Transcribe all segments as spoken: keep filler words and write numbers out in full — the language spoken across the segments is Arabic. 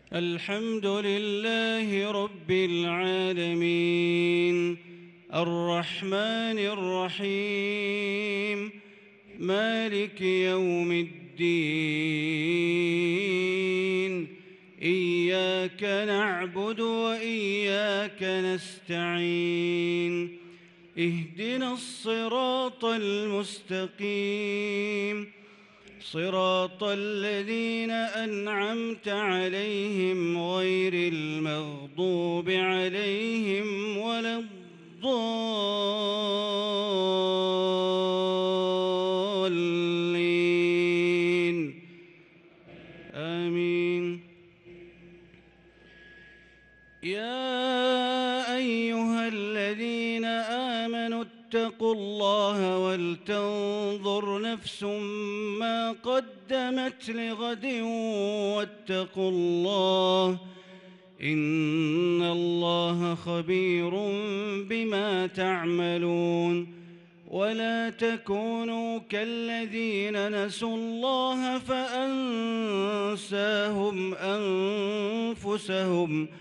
الحمد لله رب العالمين الرحمن الرحيم مالك يوم الدين إياك نعبد وإياك نستعين اهدنا الصراط المستقيم صراط الذين أنعمت عليهم غير المغضوب عليهم ولا الضالين آمين. يا أيها الذين آمنوا اتقوا الله ولتنظر نفس ما قدمت لغد واتقوا الله إن الله خبير بما تعملون. ولا تكونوا كالذين نسوا الله فأنساهم أنفسهم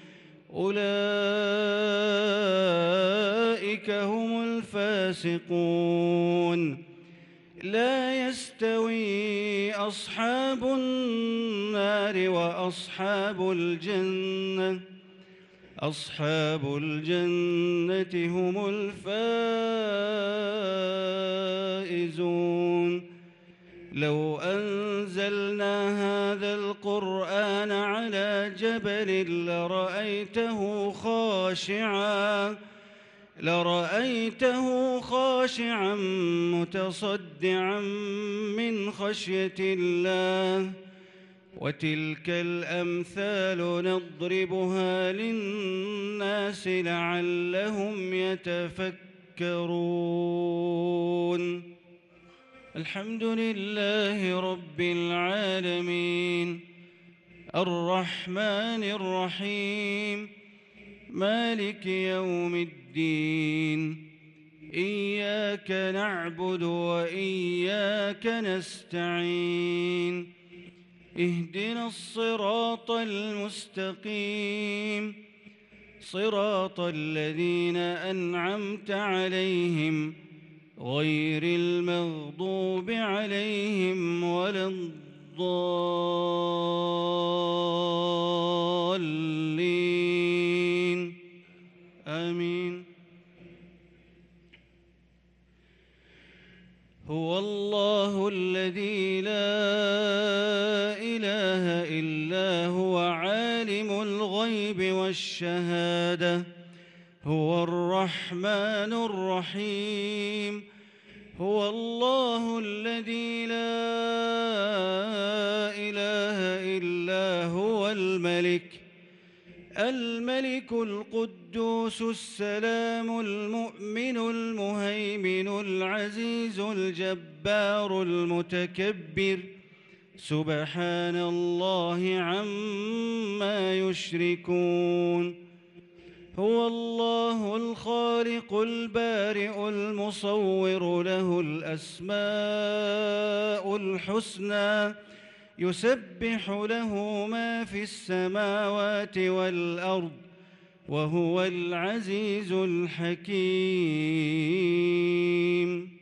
أولئك هم الفاسقون. لا يستوي أصحاب النار وأصحاب الجنة أصحاب الجنة هم الفائزون. لو أنزلنا هذا القرآن على جبل لرأيته خاشعاً لرأيته خاشعاً متصدعاً من خشية الله. وتلك الأمثال نضربها للناس لعلهم يتفكرون. الحمد لله رب العالمين الرحمن الرحيم مالك يوم الدين إياك نعبد وإياك نستعين اهدنا الصراط المستقيم صراط الذين أنعمت عليهم غير المغضوب عليهم ولا الضالين آمين. هو الله الذي لا إله إلا هو عالم الغيب والشهادة هو الرحمن الرحيم. هو الله الذي لا إله إلا هو الملك الملك القدوس السلام المؤمن المهيمن العزيز الجبار المتكبر سبحان الله عما يشركون. هو الله الخالق البارئ المصور له الأسماء الحسنى يسبح له ما في السماوات والأرض وهو العزيز الحكيم.